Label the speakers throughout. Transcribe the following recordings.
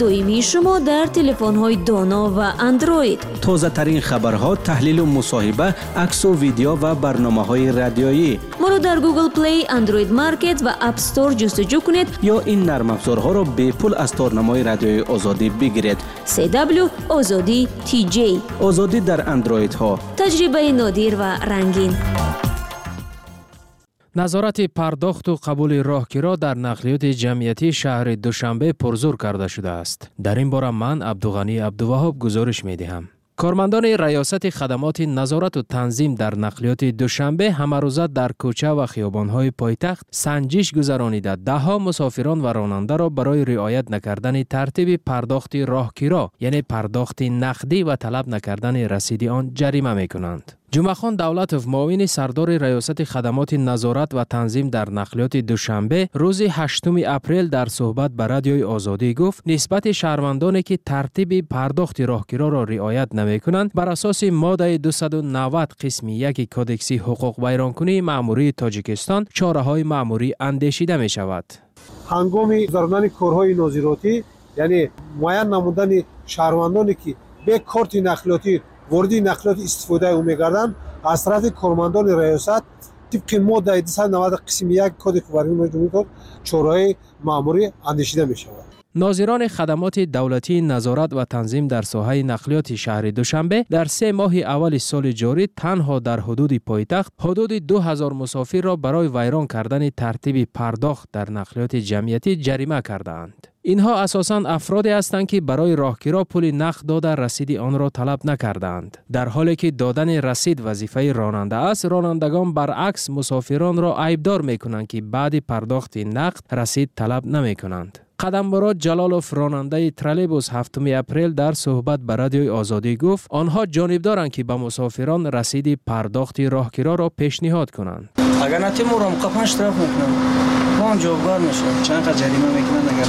Speaker 1: دویمی شما در تلفن‌های دانا و اندروید.
Speaker 2: تازه ترین خبرها، تحلیل و مصاحبه، عکس و ویدیو و برنامه‌های رادیویی.
Speaker 1: ما رو در گوگل پلی، اندروید مارکت و اپ استور جستجو کنید
Speaker 2: یا این نرم افزارها را به پول از تارنمای رادیوی آزادی بگیرید.
Speaker 1: CW آزادی TJ.
Speaker 2: آزادی در اندروید ها.
Speaker 1: تجربه نادر و رنگین.
Speaker 3: نظارت پرداخت و قبول راهگیرا در نقلیات جمعیتی شهر دوشنبه پرزور کرده شده است. در این باره من عبدالغنی عبدالوهاب گزارش می‌دهم. کارمندان ریاست خدمات نظارت و تنظیم در نقلیات دوشنبه همه روزه در کوچه و خیابان‌های پایتخت سنجش گذرانیده ده‌ها مسافران و راننده را برای رعایت نکردن ترتیب پرداخت راهگیرا، یعنی پرداخت نقدی و طلب نکردن رسید آن جریمه می‌کنند. جمعه‌خان دولتوف، معاون سردار ریاست خدمات نظارت و تنظیم در نقلیات دوشنبه روز 8 اپریل در صحبت با رادیوی آزادی گفت نسبت شهروندانی که ترتیب پرداخت راهگیرا را رعایت نمی‌کنند بر اساس ماده 290 قسم 1 کدکس حقوق بیرانکنی مأموری تاجیکستان چاره‌های مأموری اندیشیده می‌شود.
Speaker 4: هنگام گذراندن کارهای نظارتی، یعنی معین نمودن شهروندانی که به کارت نقلیاتی وارد نقلیات استفاده او می‌گردند از طرف کارمندان ریاست طبق ماده 290 قسم 1 کد قوانین جمهوری چاره‌های مأموری اندیشیده می‌شود.
Speaker 3: ناظران خدمات دولتی نظارت و تنظیم در ساحه نقلیات شهر دوشنبه در 3 ماه اول سال جاری تنها در حدود پایتخت حدود 2000 مسافر را برای ویران کردن ترتیب پرداخت در نقلیات جمعیتی جریمه کردند. اینها اساساً افرادی هستند که برای راهگیرا پول نقد داده رسید آن را طلب نکردند. در حالی که دادن رسید وظیفه راننده است، رانندگان برعکس مسافران را عیبدار می‌کنند که بعد پرداخت نقد رسید طلب نمی‌کنند. قدمبرات جلالوف، راننده ترالبوس، 7 اپریل در صحبت با رادیوی آزادی گفت آنها جانبدارند که به مسافران رسید پرداخت راهگیرا را پیشنهاد کنند.
Speaker 5: اگر نتیمو رو مقام اشتراک میکنن ما هم جوابگار میشیم. چند قدر جریمه میکنن اگر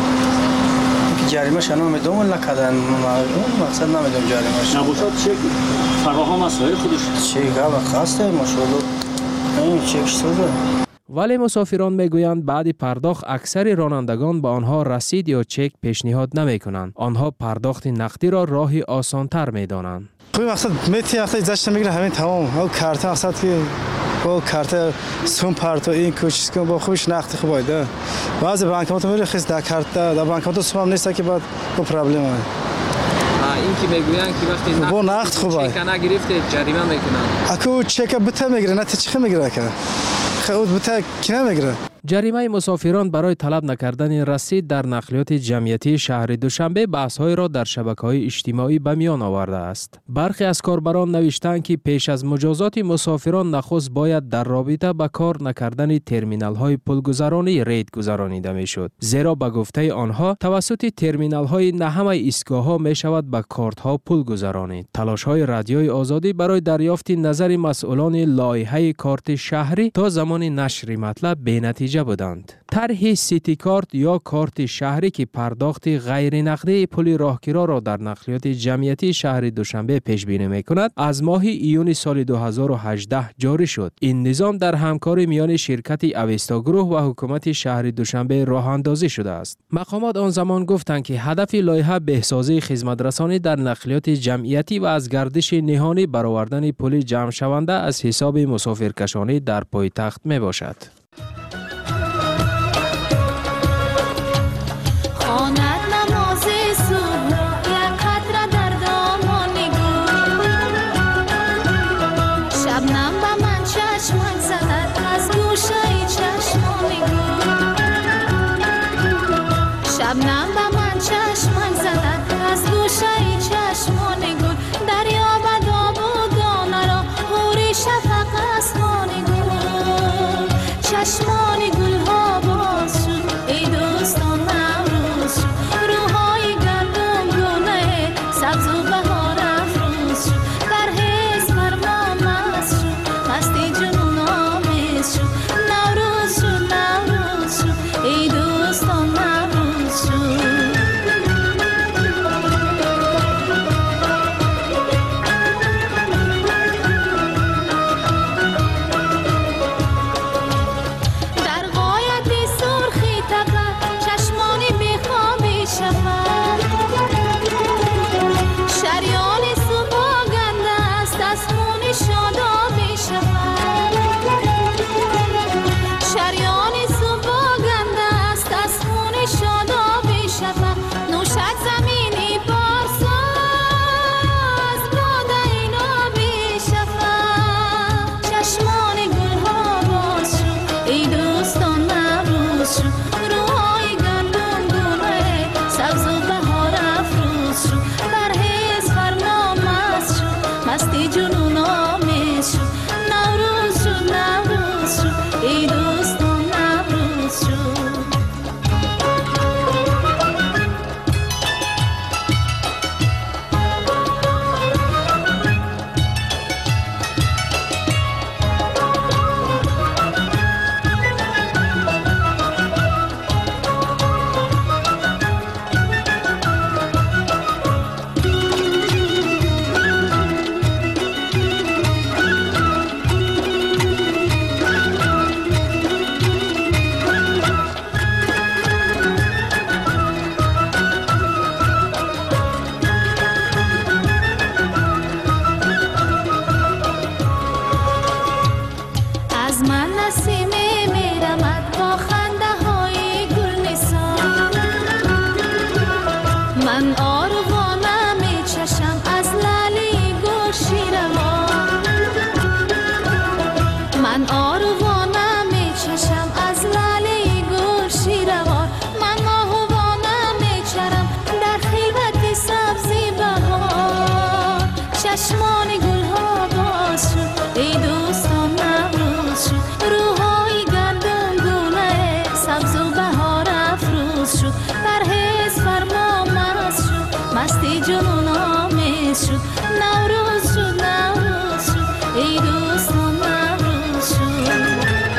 Speaker 5: نتیم جریمه شنو میدوم نکردن مقصد نمیدوم جریمه
Speaker 6: نباشد چک فراهم است های خودش
Speaker 5: چک ها خواسته ماشاءالله این چک شده.
Speaker 3: ولی مسافران میگویند بعد پرداخت اکثر رانندگان به آنها رسید یا چک پیشنهاد نمی کنند. آنها پرداخت نقدی را راهی آسانتر می دانند.
Speaker 7: کوئی مقصد میتی وقتی ازش میگیره همین تمام او کارت مقصد که با کارت سوم پارتو این کوچیک کن با خوش نقد خوب باید. بعضی بانکمات میره خیس در کارت در بانکمات سوم نیست که بعد با پرابلم است.
Speaker 3: این که میگویند که وقتی
Speaker 7: نقد خوبه
Speaker 3: چک نگرفته جریمه میکنند.
Speaker 7: اكو چک بته میگیره نه چه میگیره که خود بته کی نمیگیره.
Speaker 3: جریمه مسافران برای طلب نکردن رسید در نقلیات جمعیتی شهر دوشنبه بحث‌های را در شبکه‌های اجتماعی به میان آورده است. برخی از کاربران نوشتند که پیش از مجازات مسافران نخست باید در رابطه با کار نکردن ترمینال‌های پولگذرانی رید گذرانیده میشد. زیرا به گفته آنها توسط ترمینال‌های نه همه ایستگاه‌ها میشود به کارت‌ها پول گذرانید. تلاش‌های رادیوی آزادی برای دریافت نظر مسئولان لایحه کارت شهری تا زمان نشر مطلب بی‌نتیجه بودند. طرح سیتی کارت یا کارت شهری که پرداخت غیر نقدی پول راهگیرا را در نقلیات جمعیتی شهر دوشنبه پیش بینی می‌کند از ماه ایون سال 2018 جاری شد. این نظام در همکاری میان شرکت اوستا گروه و حکومت شهر دوشنبه راه اندازی شده است. مقامات آن زمان گفتند که هدف لایحه بهسازی خدمترسانی در نقلیات جمعیتی و از گردش نهانی برآوردن پول جمع شونده از حساب مسافرکشانی در پایتخت میباشد.
Speaker 8: شبنم به من چشمک زدد از گوشه چشمان گل دریا و داب و دانه را حوری شفق اسمان گل چشمان گل ها باز شد ای دوستان نوروز شد روحای گردم گونه سبز و بهار افروز شد در حس بر ما مست شد مستی جنون آمیز شد نوروز شد ای دوستان نوروز شد من آروانه می چشم از لالی گل شیروار من آروانه می چشم از لالی گل شیروار من آهوانه می چرم در خلوت سبزی بهار چشمان گل ها باز شد ای دوستان نوروز شد روحای گندم گونه سبز و بهار افروز شد پرهیز فرما مست شد مستی جنون آمیز شد نوروز شد نوروز شد ای دوستان نوروز شد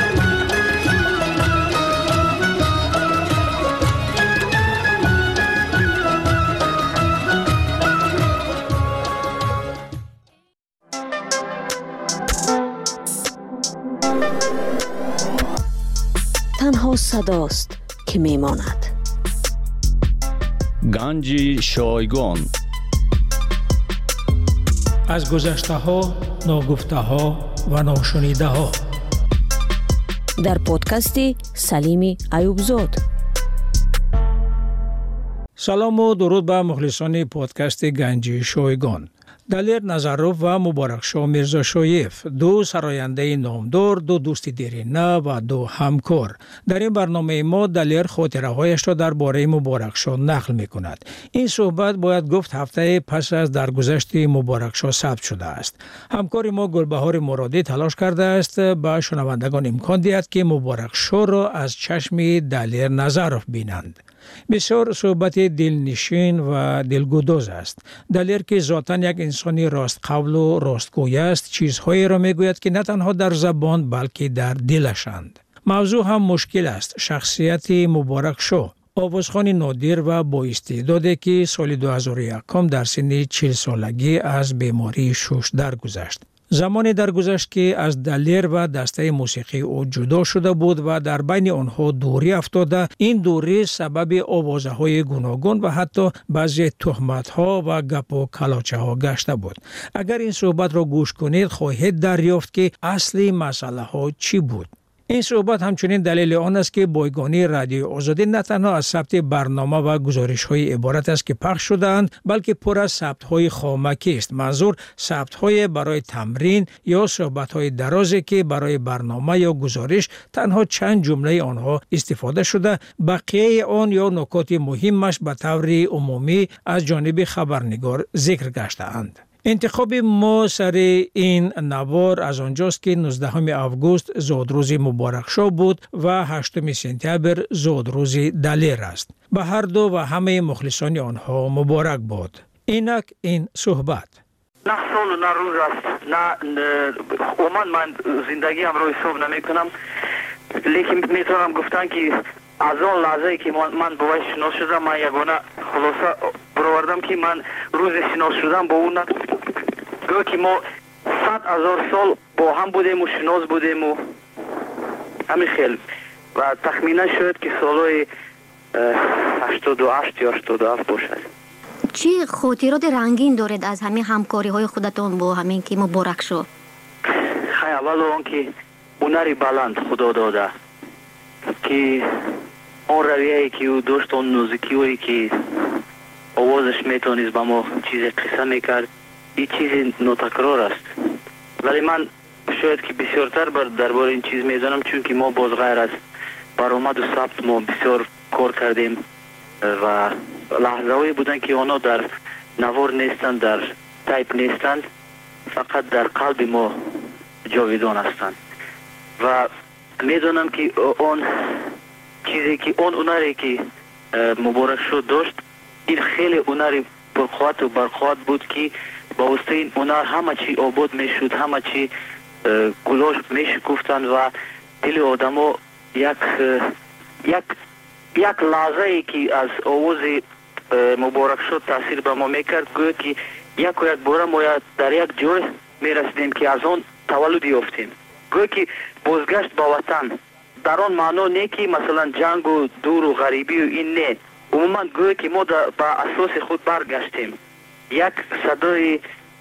Speaker 1: تنها صداست که میماند.
Speaker 9: گنج شایگان
Speaker 10: از گذشته ها، ناگفته ها و ناشنیده ها
Speaker 1: در پادکستی سلیم ایوبزاد.
Speaker 10: سلام و درود به مخلصان پادکست گنج شایگان. دلیر نظروف و مبارکشاه میرزاشایف، دو سراینده نامدار، دو دوست دیرینه و دو همکار. در این برنامه ما دلیر خاطره هایش را درباره مبارکشاه نقل می کند. این صحبت باید گفت هفته پس از درگذشت مبارکشاه ثبت شده است. همکار ما گلبهار مرادی تلاش کرده است به شنوندگان امکان دهد که مبارکشاه را از چشم دلیر نظروف بینند. بسیار صحبت دلنشین و دلگداز است. دلیر که ذاتاً یک انسانی راست قول و راستگوی است، چیزهایی را میگوید که نه تنها در زبان بلکه در دلشند. موضوع هم مشکل است. شخصیت مبارکشاه، آوازخوان نادر و با استعدادی که سال 2001 در سن 40 سالگی از بیماری شش درگذشت. زمانی درگذشت که از دلیر و دسته موسیقی او جدا شده بود و در بین آنها دوری افتاده. این دوری سبب آوازهای گوناگون و حتی بعضی تهمت‌ها و گپ و کلاچه‌ها گشته بود. اگر این صحبت را گوش کنید خواهید دریافت که اصلی مسئله ها چی بود. این صحبت همچنین دلیل آن است که بایگانی رادیو آزادی نه تنها از ثبت برنامه و گزارش‌های عبارت است که پخش شده‌اند، بلکه پر از ثبت‌های خامکی است. منظور ثبت‌های برای تمرین یا صحبت‌های درازی که برای برنامه یا گزارش تنها چند جمله آنها استفاده شده، بقیه آن یا نکات مهمش به طور عمومی از جانب خبرنگار ذکر گشته‌اند. انتخاب ما سر این نوار از آنجاست که 19 آگوست زادروز مبارکشاه بود و 8 سپتامبر زادروز دلیر است. به هر دو و همه مخلصان آنها مبارک باد. اینک این صحبت.
Speaker 11: نه سال و نه روز است، نه عموما من زندگی هم رو حساب نمی کنم، لیکن میتونم گفتن که از آن لحظه که من باید شناس شدم، من یگانه خلاصه برآوردم که من روز شناس شدم با اون گویا که ما 100,000 سال با هم بودیم و شناس بودیم و همین خیلی و تخمینا شد که سالهای 88 یا 87 باشد.
Speaker 12: چی خاطرات رنگین دارید از همین همکاری های خودتون با همین که مبارک شد؟
Speaker 11: خیلی اول آن که هنری بلند خدا داده که آن رویه‌ای که او داشت، آن موسیقی‌ای که آوازش میتونست با ما چیز قصه میکرد، این چیز ناتکرار است. ولی من شاید که بسیارتر درباره این چیز میدانم، چون که ما باز غیر از برآمد و ثبت ما بسیار کار کردیم و لحظه‌ای بودن که آنها در نوار نیستند، در تایپ نیستند، فقط در قلب ما جاویدان هستند. و میدونم که آن چیزی که آن هنری که مبارکشاه داشت، این خیلی هنری پرقوت و برقوت بود که با واسطه این هنر همه چی آباد میشد، همه چی گلاش میشکفتند و دل آدما یک لحظه ای که از آواز مبارکشاه تاثیر به ما میکرد، گویا که یک باره ما در یک جای میرسیدیم که از آن تولد یافتیم. گویا که بازگشت به وطن در آن معنا نه که مثلا جنگ و دور و غریبی و این نه، عموما گویا که ما به اساس خود برگشتیم. یک صدای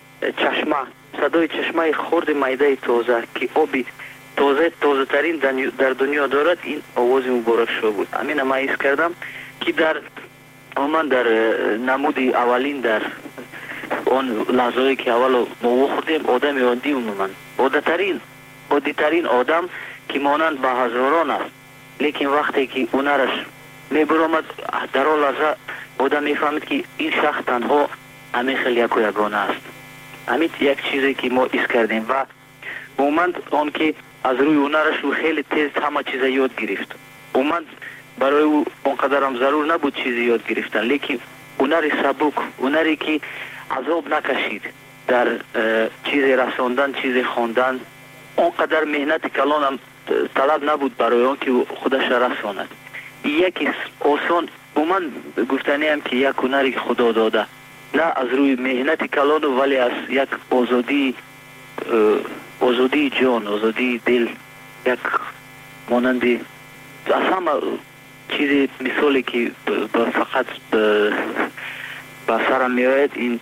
Speaker 11: چشمه خرد میده تازه که آبی تازه ترین در دنیا دارد، این آواز مبارکشاه بود. همین ما حس کردم که در عموما در نمودی اولین در اون لحظه‌ای که اولو ما خوردیم آدم عادی عموما عادی‌ترین آدم که مانند به هزاران است، لیکن وقتی که اونرش میبرامد در اون لحظه آدم میفهمید که این شخص تنها همین خیلی یک و یگانه است. همین یک چیزی که ما ایست کردیم و عموما اون که از روی اونرش او خیلی تیز همه چیز یاد گرفت. عموما برای او اونقدر هم ضرور نبود چیزی یاد گرفتن، لیکن هنر سبک، هنری که عذاب نکشید در چیز رساندن، چیز خواندن، اونقدر مهنت کلان هم طلب نبود برای اون که خودش رساند. یکی آسان عموما گفتنی هم که یک هنری که خدا داده، نه از روی مهنت کلان ولی از یک آزادی جان، آزادی دل، یک مانندی از همه چیزی مثالی که فقط به سرم میآید این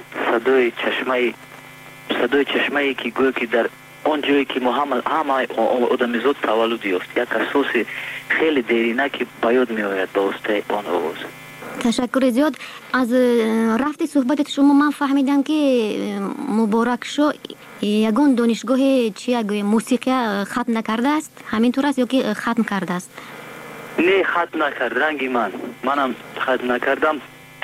Speaker 11: صدای چشمه که گویا که در اون جایی که ما همه آدمیزاد تولد یافت، یک احساس خیلی دیرینه که به یاد میآید به واسطه آن آواز.
Speaker 12: تشکر زیاد. از رفت صحبت شما من فهمیدم که مبارک شو یگان دانشگاه موسیقی ختم نکرده است، همینطور است یا که ختم کرده است؟
Speaker 11: نه، ختم نکرد. رنگی منم ختم نکردم،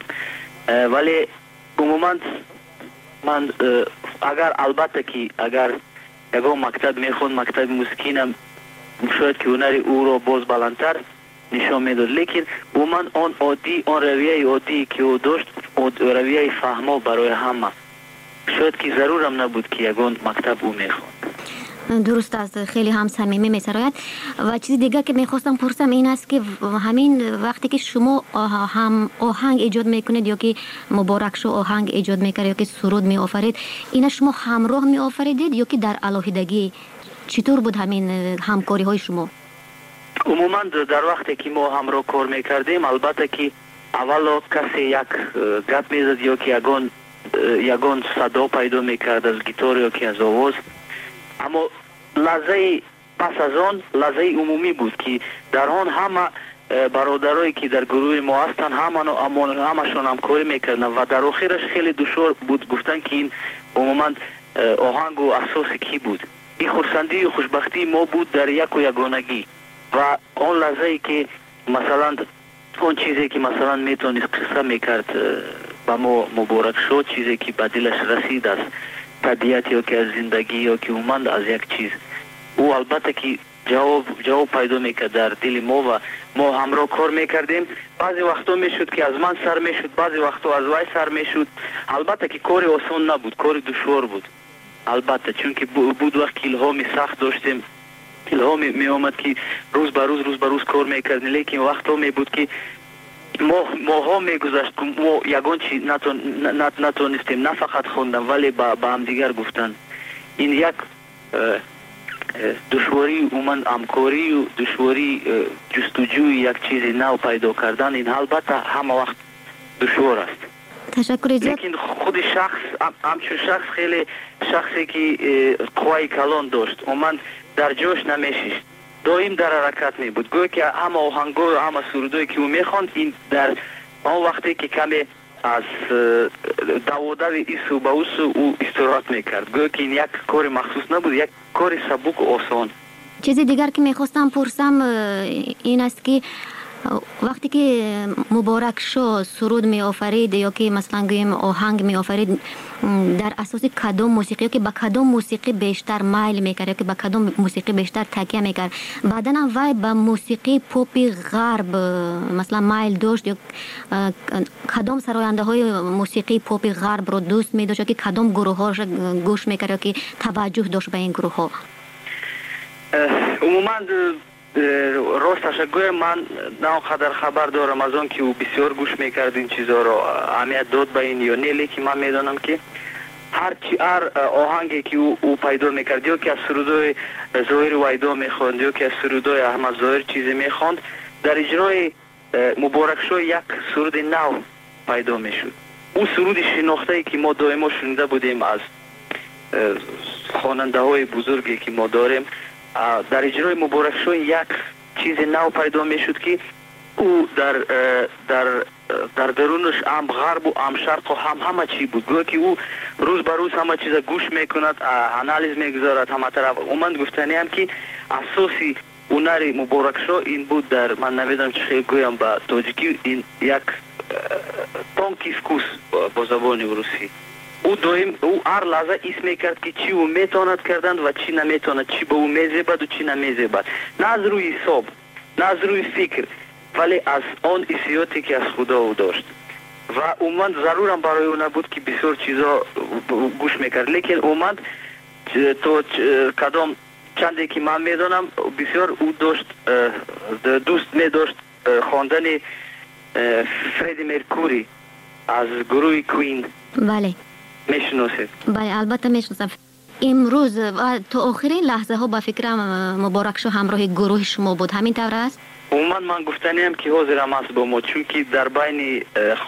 Speaker 11: ولی عموما من البته که اگر یگان مکتب میخوند، مکتب موسیقی، شاید که هنر او را باز بلندتر نشان میداد، لیکن عموما آن عادی، آن رویه عادی که او داشت، رویه فهما برای همه، شاید که ضرورم نبود که یگان مکتب او میخوند.
Speaker 12: درست است، خیلی هم صمیمی می‌سراید. و چیز دیگه که میخواستم پرسم این است که همین وقتی که شما هم آهنگ ایجاد میکنید یا که مبارک شو آهنگ ایجاد میکرد یا که سرود میآفرید، اینا شما همراه میآفریدید یا که در علاهیدگی؟ چطور بود همین همکاری های شما؟
Speaker 11: عموما در وقتی که ما همراه کار میکردیم، البته که اولا کسی یک گپ میزد یا که یگان صدا پیدا میکرد از گیتار یا که از آواز، اما لحظه پس از آن لحظه عمومی بود که در آن همه برادرایی که در گروه ما هستن همشون همکاری میکردن و در آخرش خیلی دشوار بود گفتن که این عموما آهنگ و اساس کی بود. این خرسندی و خوشبختی ما بود در یک و یگانگی و آن لحظه که مثلا اون چیزی که مثلا میتونست قصه میکرد با ما مبارک شد، چیزی که به دلش رسید از طبیعت یا که از زندگی یا که اومد از یک چیز، او البته که جواب پیدا میکرد در دل ما و ما همراه کار میکردیم. بعضی وقتا میشد که از من سر میشد، بعضی وقتا از وای سر میشد. البته که کار آسان نبود، کار دشوار بود البته، چون که بود وقت که الهامی سخت داشتیم، الهامی می آمد که روز به روز کار میکردیم، لیکن وقتا می بود که ماها میگذشت که ما یگان چی نتونستیم نه فقط خوندن ولی با هم دیگر گفتن. این یک دشواری اومن همکاری و دشواری جستجوی یک چیز نو پیدا کردن، این البته همه وقت دشوار است.
Speaker 12: تشکر زیاد.
Speaker 11: لیکن خود همچون شخص خیلی شخصی که قوای کلان داشت، اومن در جوش نمیشید، دائم در حرکت می بود. گویا که همه آهنگا و همه سرودایی که او میخواند، این در آن وقتی که کمی از دوادو ایسو به اوسو او استراحت میکرد. گویا که این یک کار مخصوص نبود، یک کار سبک و آسان.
Speaker 12: چیزی دیگر که میخواستم پرسم این است که وقتی که مبارک شو سرود می آفرید یا که مثلا گویم آهنگ می آفرید، در اساس کدام موسیقی یا که با کدام موسیقی بیشتر مایل میکرد یا که با کدام موسیقی بیشتر تکیه میکرد؟ بعدن وای با موسیقی پاپ غرب مثلا مایل داشت یا کدام سراینده های موسیقی پاپ غرب رو دوست می داشت یا که کدام گروه هاش گوش میکرد یا که توجه داشت به این گروه ها؟
Speaker 11: عموما راستش گویم من نه قدر خبر دارم از اون که او بسیار گوش میکرد این چیزا رو، اهمیت داد به این یا نه، لیکن من میدانم که هر آهنگی که او پیدا میکرد یا که از سرودای ظاهر ویدا میخواند یا که از سرودای احمد ظاهر چیزی میخواند، در اجرای مبارک شو یک سرود نو پیدا میشد. اون سرود شناخته که ما دائما شنیده بودیم از خواننده های بزرگی که ما داریم، در اجرای مبارک شو یک چیز نو پیدا می شد که او در در درونش هم غرب و هم شرق و همه چی بود. گویا که او روز به روز همه چیز گوش میکند، انالیز میگذارد همه طرف. من گفتنی هم که اساسی هنر مبارک شو این بود. در من نمیدونم چه خیلی گویم با تاجیکی، این یک تانکی سکوس با زبان روسی. او هر لحظه ایست میکرد که چی او میتواند کردن و چی نمیتواند، چی به او میزیبد و چی نمیزیبد، نه از روی حساب نه از روی فکر، ولی از آن حسیاتی که از خدا او داشت. و اومد ضرورم برای او نبود که بسیار چیزا گوش میکرد، لیکن اومد تو کدام چندی که من میدونم بسیار او داشت دوست میداشت خواندن فردی مرکوری از گروه کوین.
Speaker 12: بله
Speaker 8: میشناسید؟
Speaker 12: بله البته میشناسم. امروز و تا آخرین لحظه ها با فکرم مبارک شو همراه گروه شما بود، همین طور است؟
Speaker 8: من گفتنیم که حاضرم است با ما، چون که در بین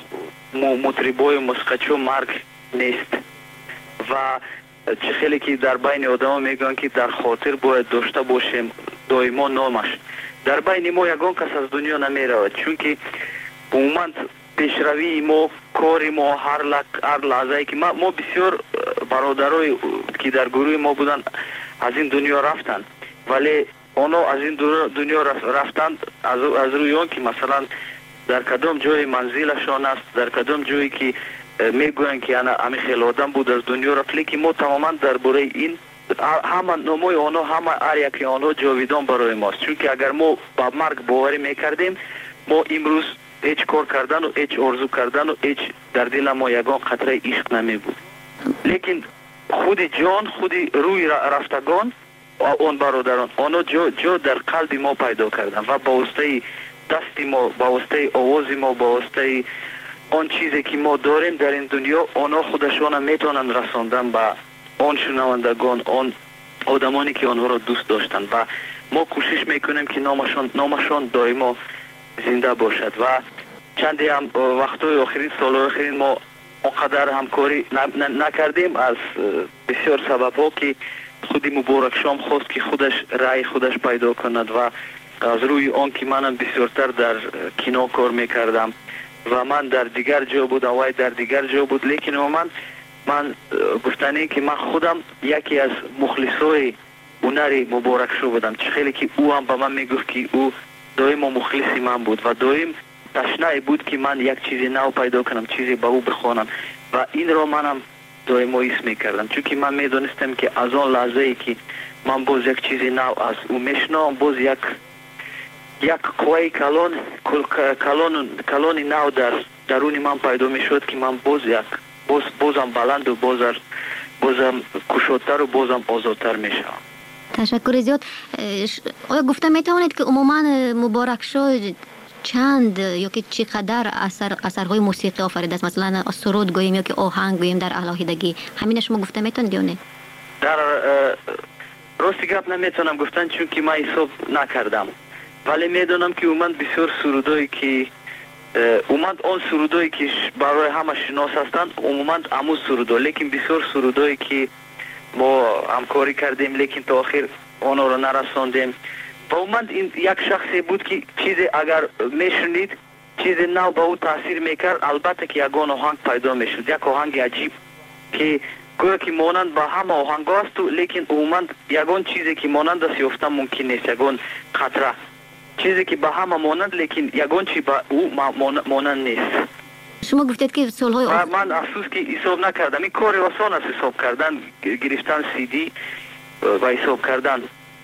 Speaker 8: مطربای موسیقیچو مرگ نیست و چه خیلی که در بین آدم میگن که در خاطر باید داشته باشیم دائما نامش. در بین ما یگان کس از دنیا نمیرود، چون که اومد پیشروی ما، کاری ما، هر لحظه که ما بسیار برادرای که در گروه ما بودن از این دنیا رفتن، ولی اونا از این دنیا رفتن از روی اون که مثلا در کدام جای منزلشان است، در کدام جایی که میگوین که همه خیلی آدم بود از دنیا رفت، لیکن ما تماما درباره این همه ناموی آنها، همه هر یکی آنها جاویدان برای ماست. چون که اگر ما با مرگ باوری میکردیم، ما امروز هیچ کار کردن و هیچ آرزو کردن و هیچ در دل ما یگان قطره عشق نمی بود. لیکن خود جان، خود روی رفتگان اون برادران آنها جا در قلب ما پیدا کردن و با واسطه دست ما، با واسطه آواز ما، با واسطه آن چیزی که ما داریم در این دنیا، آنها خودشان میتونن رساندن به آن شنوندگان، آن آدمانی که آنها را دوست داشتن و ما کوشش میکنیم که نامشان دائما زنده باشد. و چندی هم وقتای آخرین، سالهای آخرین ما اونقدر همکاری نکردیم از بسیار سبب ها که خودی مبارک شام خواست که خودش رای خودش پیدا کند و از روی آن که منم بسیارتر در کینو کار میکردم و من در دیگر جا بود، وای در دیگر جا بود، لیکن من گفتنی که من خودم یکی از مخلصای هنر مبارک شو بودم. چه خیلی که او هم به من میگفت که او دائم مخلصی من بود و دائم تشنه بود که من یک چیزی نو پیدا کنم، چیزی به او بخوانم و این را منم دائم ایس میکردم، چون که من میدونستم که از آن لحظه ای که من باز یک چیزی نو از او میشنم، باز یک قوی کلان نو در درون من پیدا میشد که من بازم بلند و بازم کشادتر و بازم آزادتر میشم.
Speaker 12: تشکر زیاد. آیا گفته میتوانید که عموما مبارک شو چند یا که چقدر اثرهای موسیقی آفریده است؟ مثلا سرود گوییم یا که آهنگ گوییم در الهیدگی، همین شما گفته میتونید یا نه؟
Speaker 8: در راستی گپ نمیتونم گفتن چون که من حساب نکردم، ولی میدونم که اومد بسیار سرودایی که اومد آن سرودایی که برای همه شناس هستند، اومد امو سرودا، لیکن بسیار سرودایی که ما همکاری کردیم لیکن تا آخر آنها رو نرساندیم و اومد این یک شخصی بود که چیزی اگر میشنید چیزی نو به او تاثیر میکرد، البته که یگان آهنگ پیدا میشد، یک آهنگ عجیب که گویا که مانند با همه آهنگ است، لیکن اومد یگان چیزی که مانند است یافتن ممکن نیست، یگان خطره چیزی که با همه مانند لیکن یگان چی با او مانند نیست.
Speaker 12: شما گفتید که سالهای
Speaker 8: من افسوس که حساب نکردم. این کار آسان است حساب کردن، گرفتن CD و حساب کردن.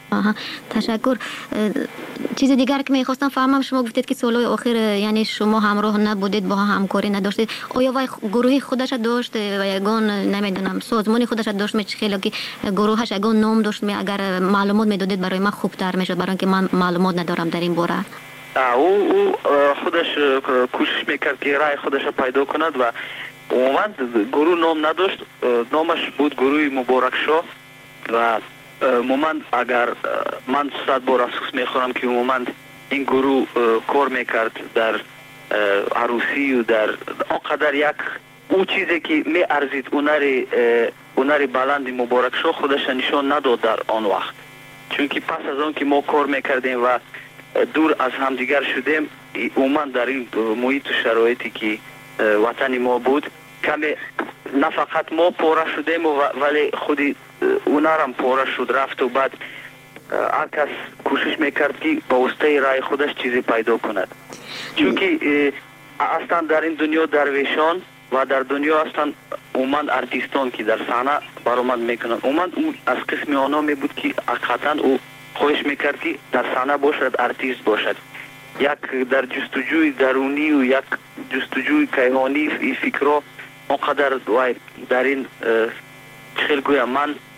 Speaker 12: تشکر. چیز دیگر که میخواستم فهمم، شما گفتید که سالهای آخر یعنی شما همراه نبودید، با همکاری نداشتید. آیا وای گروهی خودش داشت و یگان نمیدونم سازمانی خودش داشت؟ خیلی که گروهش یگان نام داشت، اگر معلومات میدادید برای من خوبتر میشد، برای اینکه من معلومات ندارم در این باره.
Speaker 8: او خودش کوشش میکرد که رای خودش پیدا کند و اومد گروه نام نداشت، نامش بود گروه مبارک شو و مومند اگر من 100 بار افسوس میخورم که مومند این گروه کار میکرد در عروسی و در آنقدر یک او چیزی که می ارزید هنر بلند مبارک شو خودش نشان نداد در آن وقت، چون که پس از آن که ما کار میکردیم و دور از همدیگر شدیم،
Speaker 11: عموما در این محیط و شرایطی که وطن ما بود کمی نه فقط ما پاره شدیم ولی خودی اونا هم پاره شد رفت و بعد هر کس کوشش میکرد که با واسطه رای خودش چیزی پیدا کند چون که اصلا در این دنیا درویشان و در دنیا اصلا عموما ارتیستان که در صحنه برآمد میکنند عموما از قسم آنها می بود که حقیقتا او خواهش میکرد که در صحنه باشد ارتیست باشد یک در جستجوی درونی و یک جستجوی کیهانی فکرها اونقدر در این خیلی گویم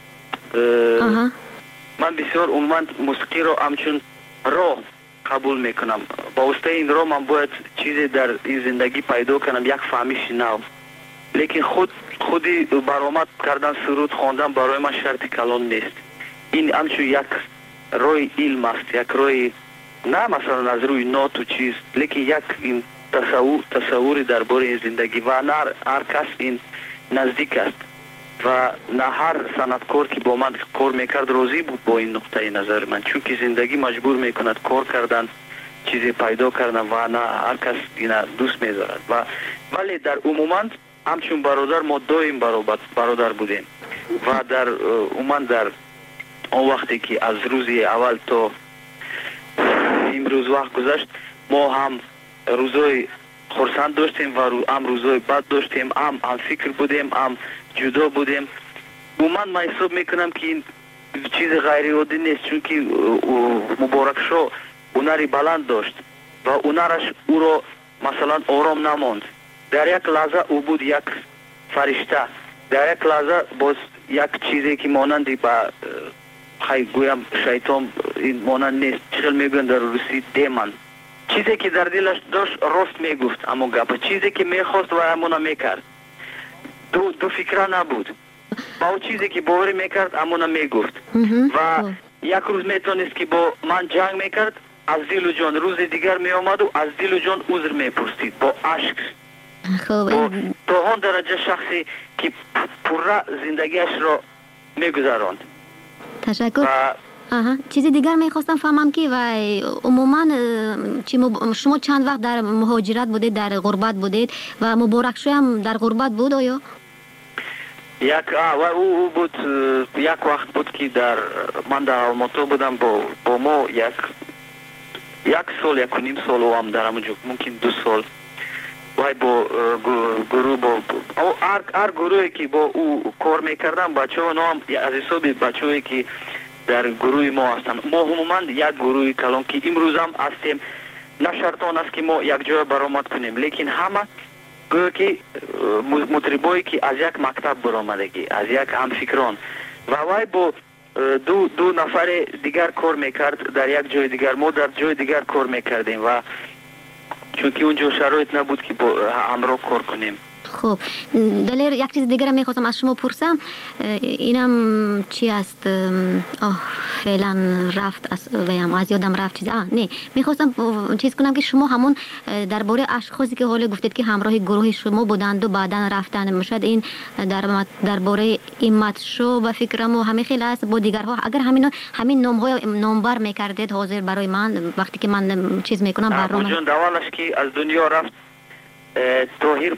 Speaker 11: من بسیار عموما موسیقی رو همچون راه قبول میکنم با واسطه این راه من باید چیزی در این زندگی پیدا کنم یک فهمیش نو لیکن خودی برآمد کردن سرود خواندن برای من شرط کلان نیست این همچون یک راه علم است یک راه نه مثلا از روی نوت و چیز لیکن یک این تصوری درباره این زندگی و نه هر کس این نزدیک است و نه هر صنعتکار که با من کار میکرد راضی بود با این نقطه نظر من چون که زندگی مجبور میکند کار کردن چیزی پیدا کردن و نه هر کس این دوست میدارد و ولی در عموما همچون برادر ما دویم برادر بودیم و در عموما در اون وقتی که از روزی اول تا امروز وقت گذشت ما هم روزای خرسند داشتیم و هم روزای بد داشتیم هم فکر بودیم هم جدا بودیم من حساب میکنم که این چیز غیر عادی نیست چون که مبارک شو هنری بلند داشت و هنرش او را مثلا آرام نماند در یک لحظه او بود یک فرشته در یک لحظه باز یک چیزی که مانندی با خیلی گویم شیطان این مانند نیست چخل میگوین در روسی دیمن چیزی که در دلش داشت راست میگفت اما گپ چیزی که میخواست و همونا میکرد دو فکره نبود با او چیزی که باوری میکرد همونا میگفت و یک روز میتونست که با من جنگ میکرد از دل و جان روز دیگر میامد و از دل و جان عذر میپرسید با عشق تا آن درجه شخصی که پره زندگیش را میگذراند
Speaker 12: تشکر چیزی دیگر میخواستم فهمم که و عموما شما چند وقت در مهاجرت بودید در غربت بودید و مبارک شو هم در غربت بود آیا؟
Speaker 11: او بود یک وقت بود که من در آلماتا بودم با ما یک سال یک و نیم سال او هم در همونجا ممکن 2 سال وای با گروه هر گروهی که با او کار میکردم بچه ها نام از حساب بچه هایی که در گروه ما هستن ما عموما یک گروه کلان که امروز هم هستیم نه شرطان است که ما یک جای برآمد کنیم لیکن همه گویا که مطربایی که از یک مکتب برآمدگی از یک همفکران و وای با دو نفر دیگر کار میکرد در یک جای دیگر ما در جای دیگر کار میکردیم و چون که اونجا شرایط نبود که با همراه کار کنیم
Speaker 12: خب دلیر یک چیز دیگر میخواستم از شما پرسم اینم چی است فعلا رفت از یادم رفت چیز نه میخواستم چیز کنم که شما همون درباره اشخاصی که حالا گفتید که همراه گروه شما بودند و بعدا رفتن مشد این درباره ایمت شو و فکرم و همه خیلی است با دیگرها اگر همین نامبر میکردید حاضر برای من وقتی که من چیز میکنم برنامه
Speaker 11: جون دوالش که از دنیا رفت توهیر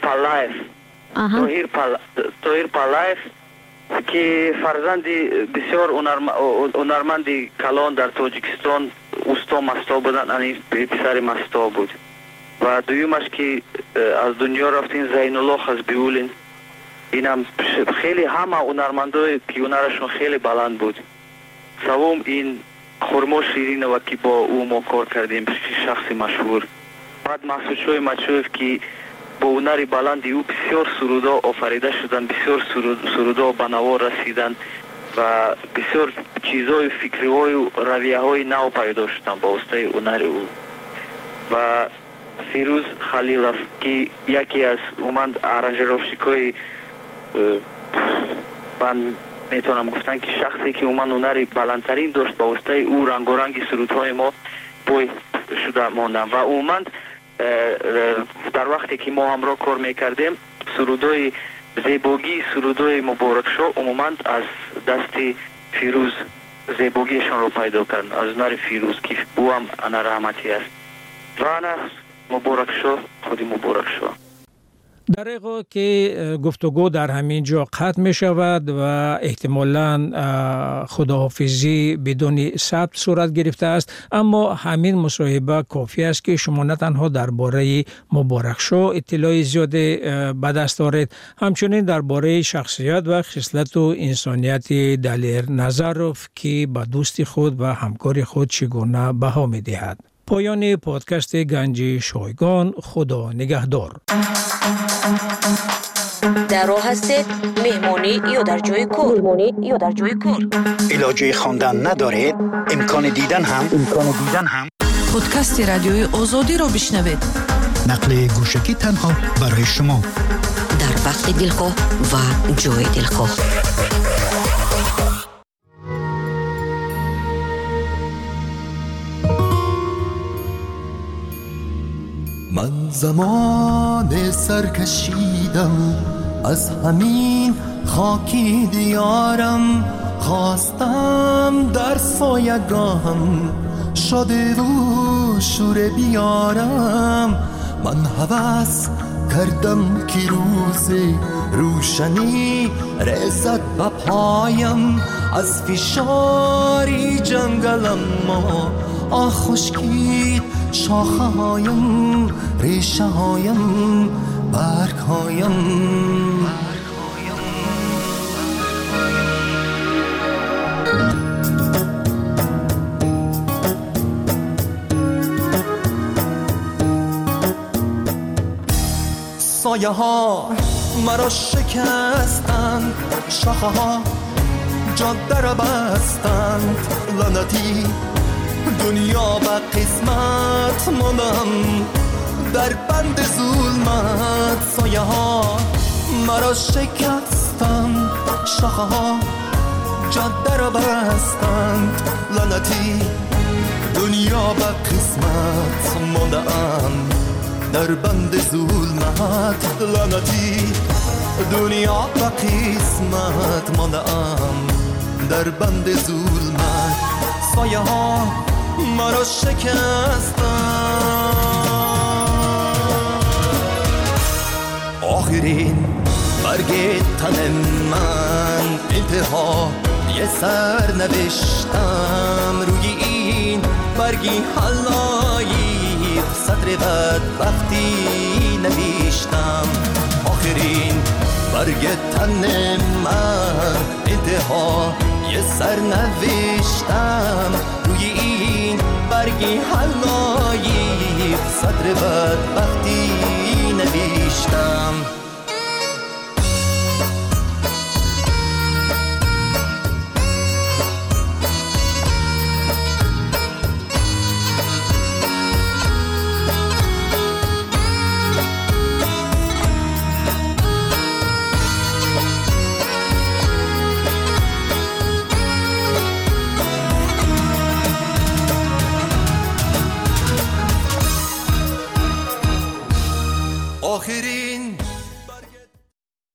Speaker 11: پالایف که فرزندی بسیار هنرمندی کلان در تاجیکستان اوستا مستا بودن این پسر مستا بود و دویمش که از دنیا رفتین زین الله از بیولین اینم خیلی همه هنرمندای که هنرشون خیلی بلند بود سوم این خرما شیرین و که با او ما کار کردیم شخص مشهور بعد محسود شوی مچوف که با هنر بلندی او بسیار سرودا آفریده شدن بسیار سرودا به نوا رسیدن و بسیار چیزهای فکری های و رویه های نو پیدا شدن با واسطه هنر او و فیروز خلیلوف که یکی از اومد ارنجروفشیکای من میتونم گفتن که شخصی که اومد هنر بلندترین داشت با واسطه او رنگ و رنگ سرودهای ما بوی شده ماندن و اومد در وقتی که ما همراه کار میکردیم سرودای زیباگی سرودای مبارک شو عموما از دست فیروز زیباگیشان رو پیدا کردن از هنر فیروز که او هم انا رحمتی است و انا مبارک شو، خودی مبارک شو.
Speaker 10: در حقیقت که گفتگو در همین جا قطع می شود و احتمالاً خداحافظی بدون ثبت صورت گرفته است، اما همین مصاحبه کافی است که شما نه تنها درباره مبارک شو اطلاع زیاد به دست دارید، همچنین درباره شخصیت و خصلت و انسانیت دلیر نظروف که به دوست خود و همکار خود چگونه بها می دهد. پایان پادکست گنج شایگان. خدا نگهدار.
Speaker 13: در راه هستید مهمانی یا در جای کار
Speaker 14: علاجه خواندن ندارید، امکان دیدن هم
Speaker 15: پادکست رادیوی آزادی را بشنوید.
Speaker 14: نقل گوشکی تنها برای شما
Speaker 13: در وقت دلخواه و جای دلخواه.
Speaker 16: من زمان سرکشیدم از همین خاکی دیارم، خواستم در سایگاهم شده و شور بیارم. من هوس کردم که روز روشنی رسد به پایم، از فشاری جنگلم ما خشکید شاخه هایم، ریشه هایم، برگ هایم. سایه ها مرا شکستند، شاخه ها جاده را بستند، لعنتی دنیا به قسمت ماندم در بند ظلمت. سایه ها مرا شکستند، شاخه ها جاده را بستند، لعنتی دنیا به قسمت ماندم در بند ظلمت. لعنتی دنیا به قسمت ماندم در بند ظلمت. سایه ها مرا شکستند. آخرین برگ تن من انتها یه سر نوشتم، روی این برگی حلایی سطر بدبختی نوشتم. آخرین برگ تن من انتها یه سر نوشتم، روی این برگی حلایی سطر بدبختی نوشتم.